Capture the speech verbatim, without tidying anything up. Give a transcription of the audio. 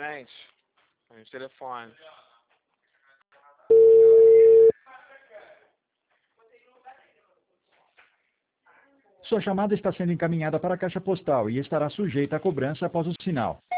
Gente, a gente telefone. Sua chamada está sendo encaminhada para a caixa postal e estará sujeita a cobrança após o sinal.